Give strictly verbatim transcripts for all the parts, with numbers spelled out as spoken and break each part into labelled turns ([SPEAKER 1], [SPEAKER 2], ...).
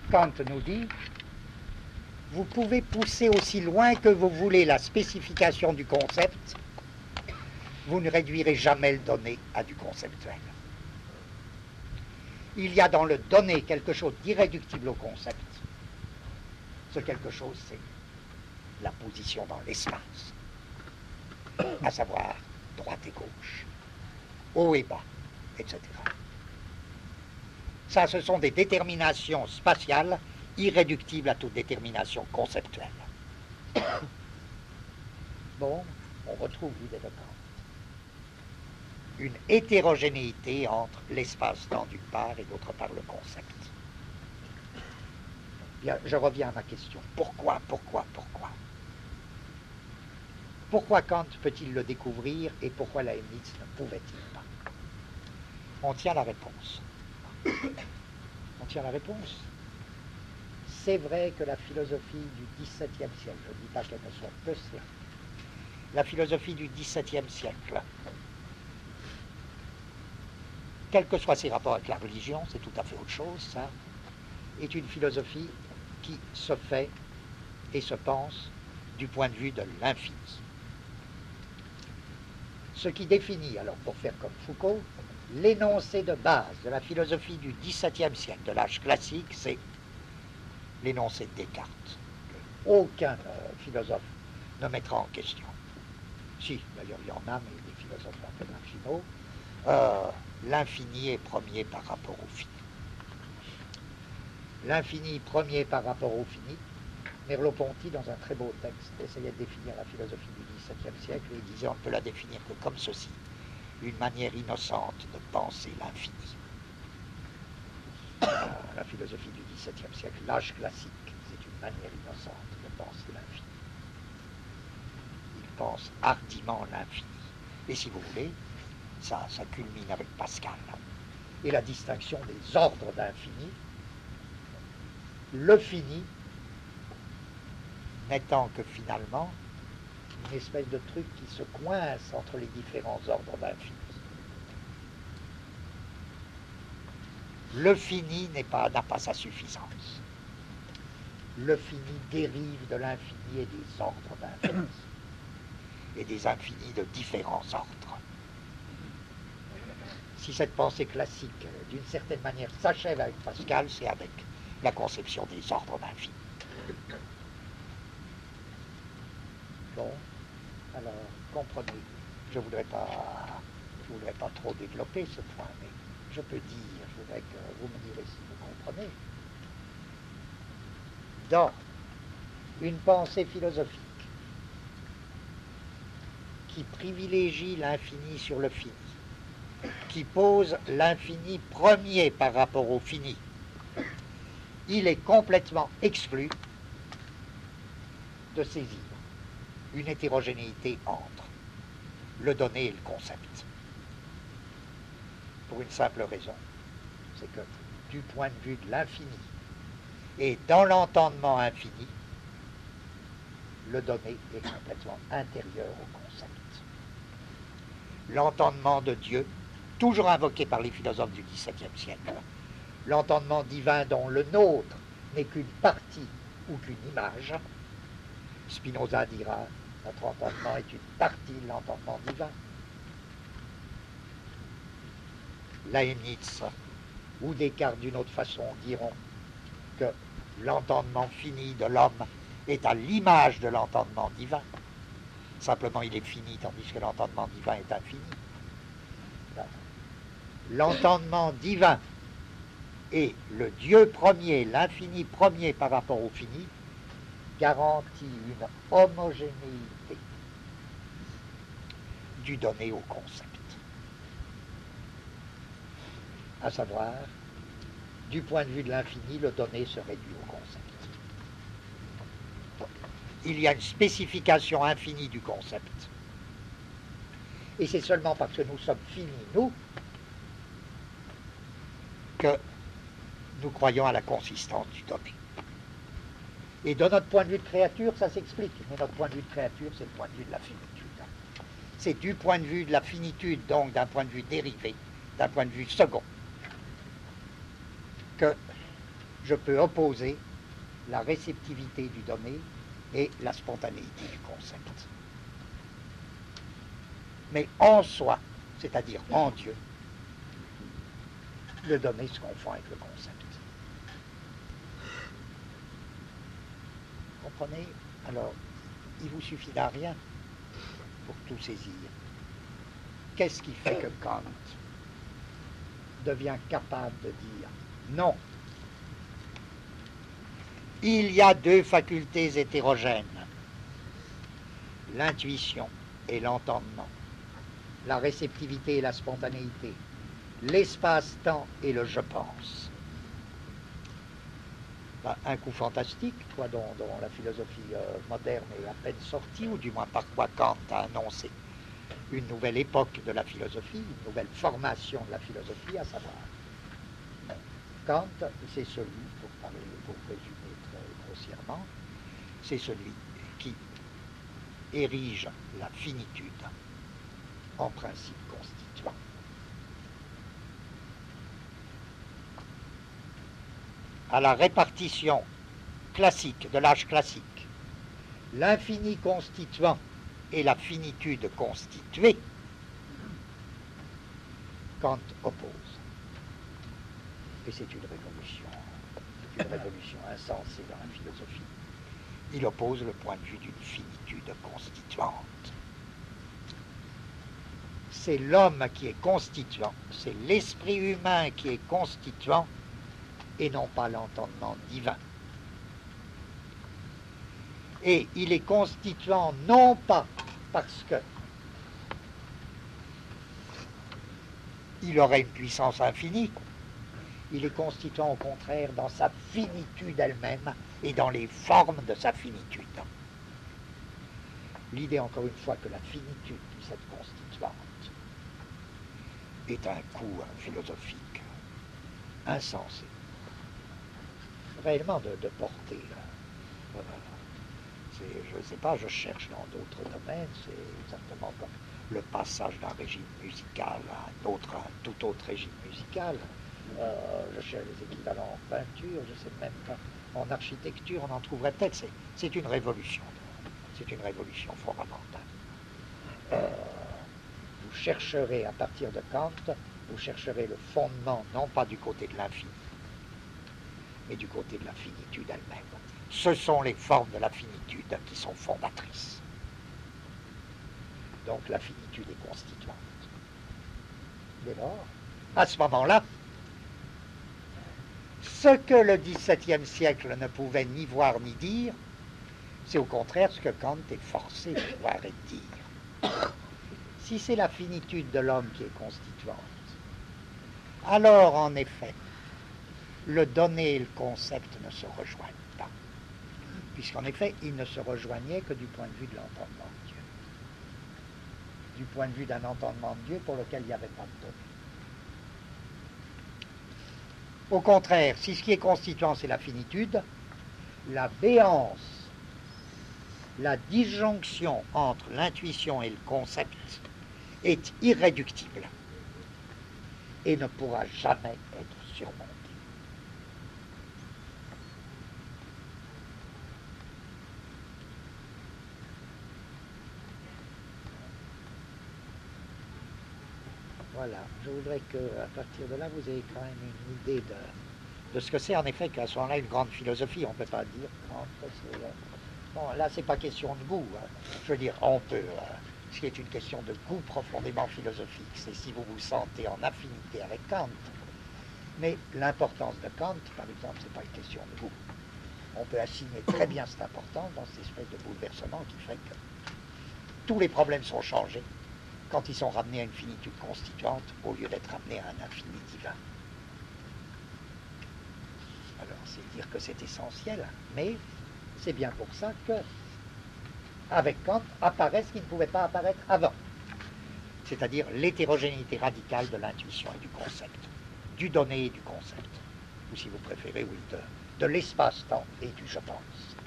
[SPEAKER 1] Kant nous dit, vous pouvez pousser aussi loin que vous voulez la spécification du concept, vous ne réduirez jamais le donné à du conceptuel. Il y a dans le donné quelque chose d'irréductible au concept. Ce quelque chose, c'est la position dans l'espace, à savoir droite et gauche, haut et bas, et cetera. Ça, ce sont des déterminations spatiales irréductibles à toute détermination conceptuelle. Bon, on retrouve l'idée de Kant. Une hétérogénéité entre l'espace-temps d'une part et d'autre part le concept. Bien, je reviens à ma question. Pourquoi, pourquoi, pourquoi Pourquoi Kant peut-il le découvrir et pourquoi Leibniz ne pouvait-il pas? On tient la réponse. On tient la réponse. C'est vrai que la philosophie du dix-septième siècle, je ne dis pas qu'elle ne soit peu sérieuse, la philosophie du dix-septième siècle, quels que soient ses rapports avec la religion, c'est tout à fait autre chose, ça, est une philosophie qui se fait et se pense du point de vue de l'infini. Ce qui définit, alors pour faire comme Foucault, l'énoncé de base de la philosophie du dix-septième siècle, de l'âge classique, c'est l'énoncé de Descartes, qu'aucun euh, philosophe ne mettra en question. Si, d'ailleurs il y en a, mais des philosophes un peu marginaux. Euh, l'infini est premier par rapport au fini. L'infini premier par rapport au fini. Merleau-Ponty, dans un très beau texte, essayait de définir la philosophie du dix-septième siècle et il disait on ne peut la définir que comme ceci, une manière innocente de penser l'infini. La philosophie du dix-septième siècle, l'âge classique, c'est une manière innocente de penser l'infini. Il pense hardiment l'infini. Et si vous voulez, ça, ça culmine avec Pascal. Et la distinction des ordres d'infini, le fini n'étant que finalement une espèce de truc qui se coince entre les différents ordres d'infini. Le fini n'est pas, n'a pas sa suffisance. Le fini dérive de l'infini et des ordres d'infini, et des infinis de différents ordres. Si cette pensée classique, d'une certaine manière, s'achève avec Pascal, c'est avec la conception des ordres d'infini. Bon, alors, comprenez, je ne voudrais pas, je voudrais pas trop développer ce point, mais je peux dire, je voudrais que vous me direz si vous comprenez. Dans une pensée philosophique qui privilégie l'infini sur le fini, qui pose l'infini premier par rapport au fini, il est complètement exclu de saisir une hétérogénéité entre le donné et le concept. Pour une simple raison, c'est que du point de vue de l'infini et dans l'entendement infini, le donné est complètement intérieur au concept. L'entendement de Dieu, toujours invoqué par les philosophes du dix-septième siècle, l'entendement divin dont le nôtre n'est qu'une partie ou qu'une image, Spinoza dira, notre entendement est une partie de l'entendement divin. Leibniz ou Descartes d'une autre façon diront que l'entendement fini de l'homme est à l'image de l'entendement divin. Simplement il est fini tandis que l'entendement divin est infini. L'entendement divin et le Dieu premier, l'infini premier par rapport au fini, garantit une homogénéité du donné au concept. À savoir, du point de vue de l'infini, le donné se réduit au concept. Il y a une spécification infinie du concept. Et c'est seulement parce que nous sommes finis, nous, que nous croyons à la consistance du donné. Et de notre point de vue de créature, ça s'explique. Mais notre point de vue de créature, c'est le point de vue de la finitude. C'est du point de vue de la finitude, donc d'un point de vue dérivé, d'un point de vue second, que je peux opposer la réceptivité du donné et la spontanéité du concept. Mais en soi, c'est-à-dire en Dieu, le donné se confond avec le concept. Comprenez? Alors, il vous suffit d'un rien pour tout saisir. Qu'est-ce qui fait que Kant devient capable de dire non? Il y a deux facultés hétérogènes, l'intuition et l'entendement, la réceptivité et la spontanéité, l'espace-temps et le je pense. Ben, un coup fantastique, quoi, dont, dont la philosophie euh, moderne est à peine sortie, ou du moins par quoi Kant a annoncé une nouvelle époque de la philosophie, une nouvelle formation de la philosophie, à savoir Kant, c'est celui, pour parler, pour résumer très grossièrement, c'est celui qui érige la finitude en principe constituant. À la répartition classique, de l'âge classique, l'infini constituant et la finitude constituée, Kant oppose. Et c'est une révolution, c'est une révolution insensée dans la philosophie. Il oppose le point de vue d'une finitude constituante. C'est l'homme qui est constituant, c'est l'esprit humain qui est constituant, et non pas l'entendement divin. Et il est constituant non pas parce que il aurait une puissance infinie, il est constituant au contraire dans sa finitude elle-même et dans les formes de sa finitude. L'idée, encore une fois, que la finitude puisse être constituante est un coup philosophique insensé, réellement de, de portée. Euh, je ne sais pas, je cherche dans d'autres domaines, c'est exactement comme le passage d'un régime musical à un autre, à un tout autre régime musical. Euh, je cherche les équivalents en peinture, je ne sais même pas, en architecture, on en trouverait peut-être. C'est, c'est une révolution, c'est une révolution fondamentale. Euh, vous chercherez à partir de Kant, vous chercherez le fondement, non pas du côté de l'infini, mais du côté de la finitude elle-même. Ce sont les formes de la finitude qui sont fondatrices. Donc la finitude est constituante. Dès lors, à ce moment-là, ce que le dix-septième siècle ne pouvait ni voir ni dire, c'est au contraire ce que Kant est forcé de voir et de dire. Si c'est la finitude de l'homme qui est constituante, alors en effet, le donné et le concept ne se rejoignent pas. Puisqu'en effet, ils ne se rejoignaient que du point de vue de l'entendement de Dieu. Du point de vue d'un entendement de Dieu pour lequel il n'y avait pas de donné. Au contraire, si ce qui est constituant, c'est la finitude, la béance, la disjonction entre l'intuition et le concept est irréductible et ne pourra jamais être surmontée. Voilà, je voudrais qu'à partir de là, vous ayez quand même une idée de, de ce que c'est, en effet, qu'à ce moment-là, une grande philosophie. On ne peut pas dire, c'est, bon, là, c'est pas question de goût. Hein. Je veux dire, on peut, euh, ce qui est une question de goût profondément philosophique, c'est si vous vous sentez en affinité avec Kant. Mais l'importance de Kant, par exemple, c'est pas une question de goût. On peut assigner très bien cette importance dans cette espèce de bouleversement qui fait que tous les problèmes sont changés quand ils sont ramenés à une finitude constituante au lieu d'être ramenés à un infini divin. Alors, c'est dire que c'est essentiel, mais c'est bien pour ça que, avec Kant, apparaît ce qui ne pouvait pas apparaître avant, c'est-à-dire l'hétérogénéité radicale de l'intuition et du concept, du donné et du concept, ou si vous préférez, oui, de, de l'espace-temps et du je pense.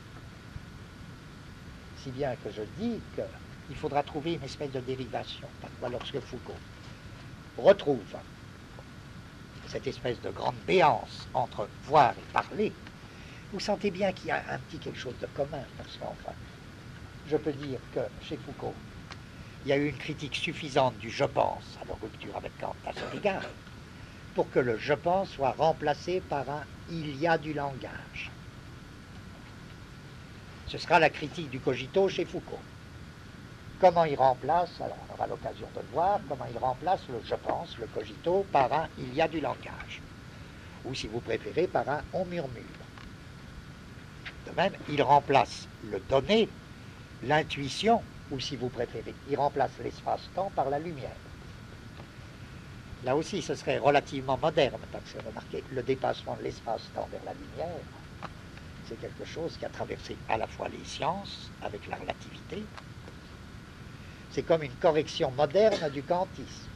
[SPEAKER 1] Si bien que je dis que il faudra trouver une espèce de dérivation. Lorsque Foucault retrouve cette espèce de grande béance entre voir et parler, vous sentez bien qu'il y a un petit quelque chose de commun, parce qu'enfin, je peux dire que chez Foucault, il y a eu une critique suffisante du je pense, à la rupture avec Kant à cet égard, pour que le je pense soit remplacé par un il y a du langage. Ce sera la critique du cogito chez Foucault. Comment il remplace, alors on aura l'occasion de le voir, comment il remplace le je pense, le cogito, par un il y a du langage. Ou si vous préférez, par un on murmure. De même, il remplace le donné, l'intuition, ou si vous préférez, il remplace l'espace-temps par la lumière. Là aussi, ce serait relativement moderne, parce que remarquez, le dépassement de l'espace-temps vers la lumière, c'est quelque chose qui a traversé à la fois les sciences, avec la relativité. C'est comme une correction moderne du kantisme.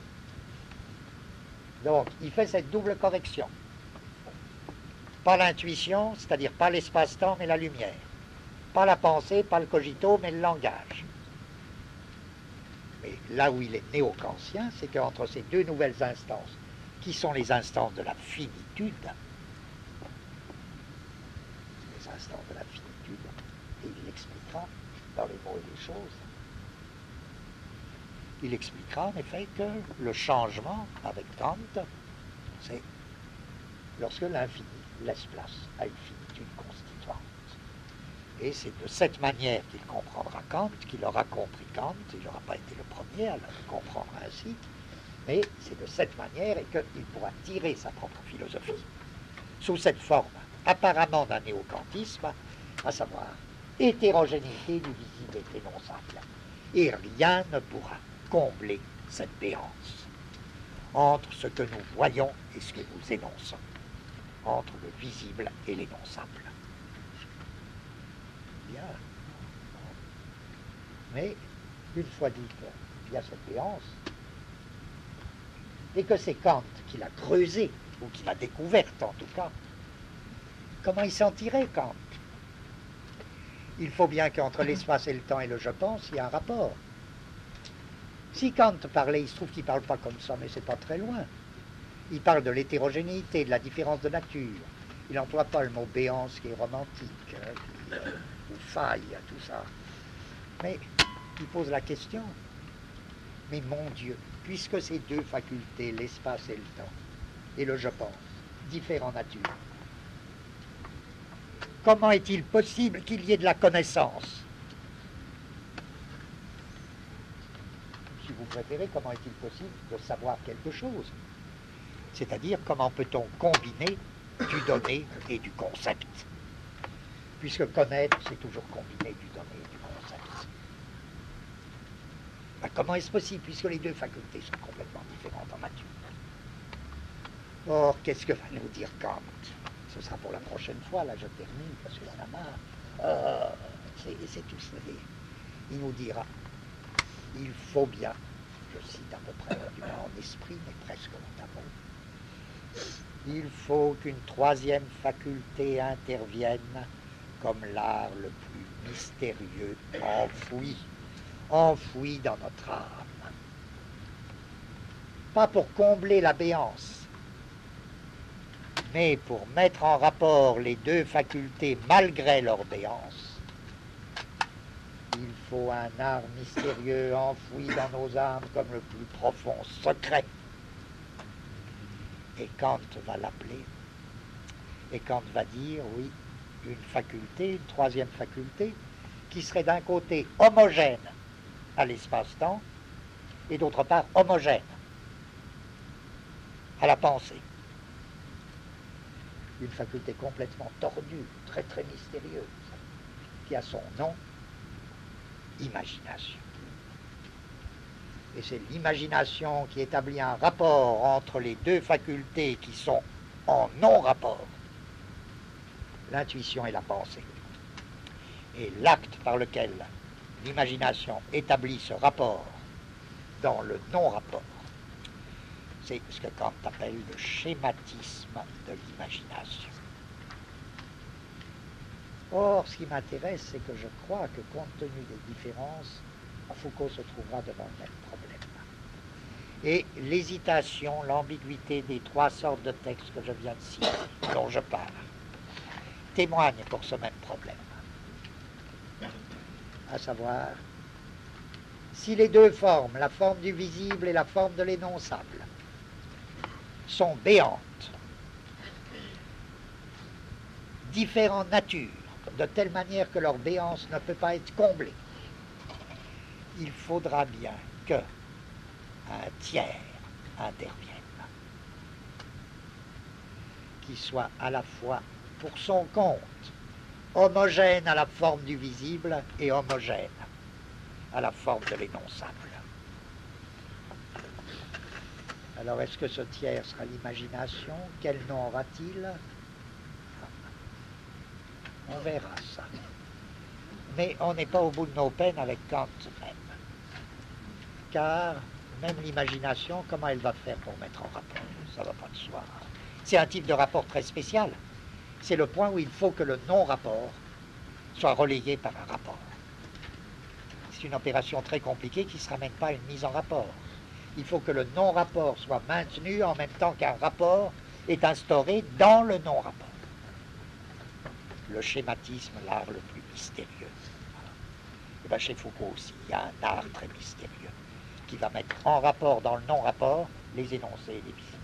[SPEAKER 1] Donc, il fait cette double correction. Pas l'intuition, c'est-à-dire pas l'espace-temps, mais la lumière. Pas la pensée, pas le cogito, mais le langage. Mais là où il est néo-kantien, c'est qu'entre ces deux nouvelles instances, qui sont les instances de la finitude, les instances de la finitude, et il l'expliquera dans les mots et les choses, il expliquera en effet que le changement avec Kant, c'est lorsque l'infini laisse place à une finitude constituante. Et c'est de cette manière qu'il comprendra Kant, qu'il aura compris Kant. Il n'aura pas été le premier à le comprendre ainsi, mais c'est de cette manière et qu'il pourra tirer sa propre philosophie sous cette forme apparemment d'un néo-kantisme, à savoir hétérogénéité du visible et énonçable. Et rien ne pourra combler cette béance entre ce que nous voyons et ce que nous énonçons, entre le visible et l'énonçable. Bien. Mais, une fois dit qu'il y a cette béance, et que c'est Kant qui l'a creusée, ou qui l'a découverte en tout cas, comment il s'en tirait, Kant? Il faut bien qu'entre l'espace et le temps et le je pense, il y a un rapport. Si Kant parlait, il se trouve qu'il ne parle pas comme ça, mais c'est pas très loin. Il parle de l'hétérogénéité, de la différence de nature. Il n'emploie pas le mot béance qui est romantique, hein, qui, euh, ou faille, tout ça. Mais il pose la question, mais mon Dieu, puisque ces deux facultés, l'espace et le temps, et le je pense, diffèrent en nature, comment est-il possible qu'il y ait de la connaissance? Si vous préférez, comment est-il possible de savoir quelque chose? C'est-à-dire, comment peut-on combiner du donné et du concept? Puisque connaître, c'est toujours combiner du donné et du concept. Ben, comment est-ce possible, puisque les deux facultés sont complètement différentes en nature? Or, qu'est-ce que va nous dire Kant? Ce sera pour la prochaine fois, là je termine, parce qu'il en a marre. Euh, c'est tout ça. Il nous dira, il faut bien, je cite à peu près du moins en esprit, mais presque notamment, il faut qu'une troisième faculté intervienne comme l'art le plus mystérieux, enfoui, enfoui dans notre âme. Pas pour combler la béance, mais pour mettre en rapport les deux facultés malgré leur béance. Il faut un art mystérieux enfoui dans nos âmes comme le plus profond secret. Et Kant va l'appeler, et Kant va dire, oui, une faculté, une troisième faculté, qui serait d'un côté homogène à l'espace-temps, et d'autre part homogène à la pensée. Une faculté complètement tordue, très très mystérieuse, qui a son nom, imagination. Et c'est l'imagination qui établit un rapport entre les deux facultés qui sont en non-rapport, l'intuition et la pensée. Et l'acte par lequel l'imagination établit ce rapport dans le non-rapport, c'est ce que Kant appelle le schématisme de l'imagination. Or, ce qui m'intéresse, c'est que je crois que compte tenu des différences, Foucault se trouvera devant le même problème. Et l'hésitation, l'ambiguïté des trois sortes de textes que je viens de citer, dont je parle, témoignent pour ce même problème. À savoir, si les deux formes, la forme du visible et la forme de l'énonçable, sont béantes, différentes natures, de telle manière que leur béance ne peut pas être comblée, il faudra bien que un tiers intervienne, qui soit à la fois pour son compte homogène à la forme du visible et homogène à la forme de l'énonçable. Alors est-ce que ce tiers sera l'imagination? Quel nom aura-t-il? On verra ça. Mais on n'est pas au bout de nos peines avec Kant même. Car même l'imagination, comment elle va faire pour mettre en rapport? Ça ne va pas de soi. C'est un type de rapport très spécial. C'est le point où il faut que le non-rapport soit relayé par un rapport. C'est une opération très compliquée qui ne se ramène pas à une mise en rapport. Il faut que le non-rapport soit maintenu en même temps qu'un rapport est instauré dans le non-rapport. Le schématisme, l'art le plus mystérieux. Et bien chez Foucault aussi, il y a un art très mystérieux qui va mettre en rapport dans le non-rapport les énoncés et les visibles.